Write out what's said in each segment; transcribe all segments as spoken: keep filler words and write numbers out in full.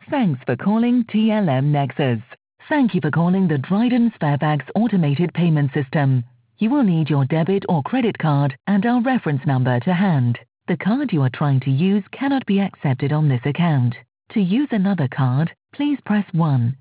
Thanks for calling T L M Nexus. Thank you for calling the Dryden Sparebags automated payment system. You will need your debit or credit card and our reference number to hand. The card you are trying to use cannot be accepted on this account. To use another card, please press one.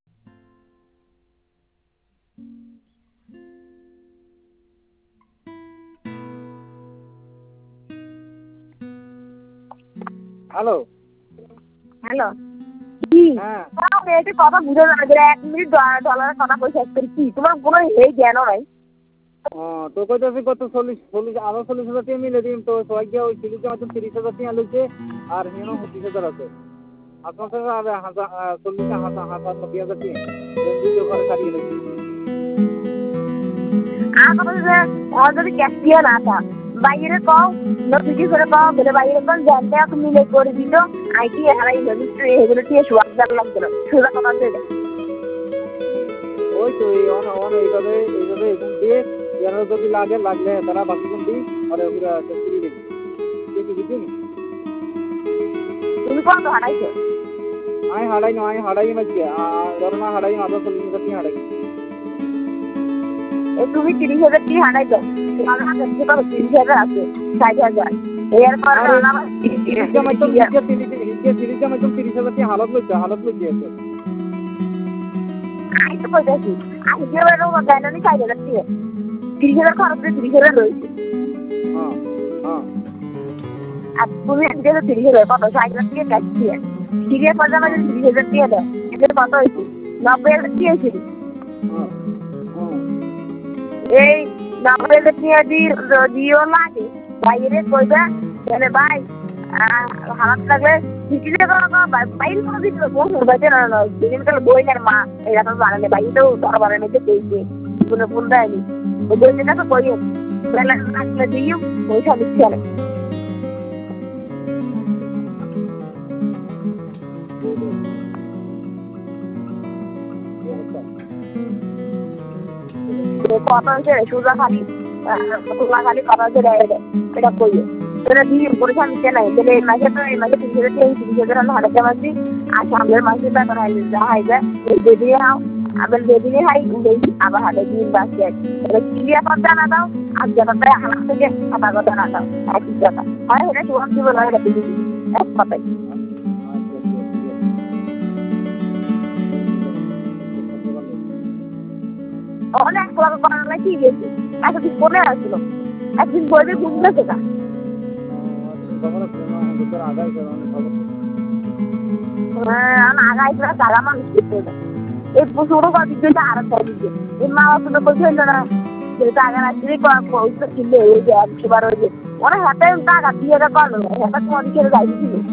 Hello hello কি হ্যাঁ মেয়েটি কথা বুঝে না যে এক minute ডলারের কথা পয়সা করি কি তোমার কোনো এই জ্ঞানও নাই ও তো কইতেছি কত চল্লিশ চল্লিশ আরো চল্লিশ হাজার টাকা মিলে দিন তো সবাই গিয়ে ওই সিলিকে হয়তো তিরিশ হাজার টাকা লইছে আর হেনো পঁচিশ হাজার আছে আপনার কাছে আর হাজার চল্লিশে হাজার হাজার নব্বই হাজার টাকা ভিডিও করে ছাড়িয়ে লইছি আর কথা যে আর যদি ক্যাশ দিয়ে না থা বাইরে কও ন ভিডিও করে কও বলে বাইরে কোন জানতে আপনি মিলে করে দিল আইটি হারাই রেজিস্ট্রি এগুলো দিয়ে শুয়াক জানা লাগবে না সুদা কথা দেবে ওই তো এই অন অন এইভাবে এইভাবে এখান দিয়ে এর যদি লাগে লাগলে তারা বাকি কোন দিই আর ওগুলা সেক্টরি দিই দেখি বুঝুন তুমি কত হারাইছো আমি হারাই না আমি হারাই মাঝে ধরো না হারাই মাত্র চল্লিশ হাজার টাকা হারাই এই তুমি তিরিশ হাজার টাকা হারাইছো তোমার হাতে কত তিরিশ হাজার আছে ষাট হাজার এরপর আমার তিরিশ জমা তো তিরিশ তিরিশ জমা তো তিরিশ হাজার টাকা হালত লইছে হালত লইছে আছে আই তো কইতাছি আমি যে বেরো গায়নানি ষাট হাজার টাকা তিরিশ হাজার খরচ করে তিরিশ হাজার রয়েছে হ্যাঁ হ্যাঁ আর তুমি যে তিরিশ হাজার কত ষাট হাজার টাকা ক্যাশ দিয়ে সিরিয়াস পর্যন্ত যদি তিরিশ হাজার টাকা দেয় এদের কত হয়েছে নব্বই হাজার টাকা হয়েছে এই নব্বই হাজার টাকা দিয়ে দিও লাগে বাইরে কইবা মানে ভাই হারাত লাগলে সিটিতে বাইরে কোনো দিন কোন বাজে না না দিন কাল বই না মা এরকম বানালে বাইরেও দরবারের মধ্যে পেয়েছে কোনো ফোন দেয়নি ওই বইটা তো কইও বেলা রাখলে দিও পয়সা দিচ্ছে না কথা হচ্ছে সুজা খালি সুজা খালি কথা হচ্ছে এটা কইও এটা দিয়ে পয়সা নিচ্ছে নাই বলে এই মাসে তো এই মাসে তিরিশ হাজার টাকা তিরিশ হাজার আমি হারাতে পারছি আর সামনের মাসে বেতন হাইলে যা হাইবে দিয়ে হাও আবার যেদিনে হাই আবার হাতে দিন বাঁচছে তাহলে ক্লিয়ার কথা জানা দাও আর যেটা হারাত থেকে কথা কথা না দাও একই কথা হয় এটা তোমার জীবন হয় এটা এক কথাই অনেক বড় করার কি গেছে এতদিন মনে আসলো একদিন বলবে বুঝবে সেটা আগাই তারা মানুষ করতে এই পুরো দিকে আরো দিকে এই মা বাবা তো বলছে না যেটা আগে রাত্রি পয়সা ছিল এই যে একশো বার ওই যে ওরা হাতে টাকা দিয়ে করলো হাতে তোমার দিকে যাইছিল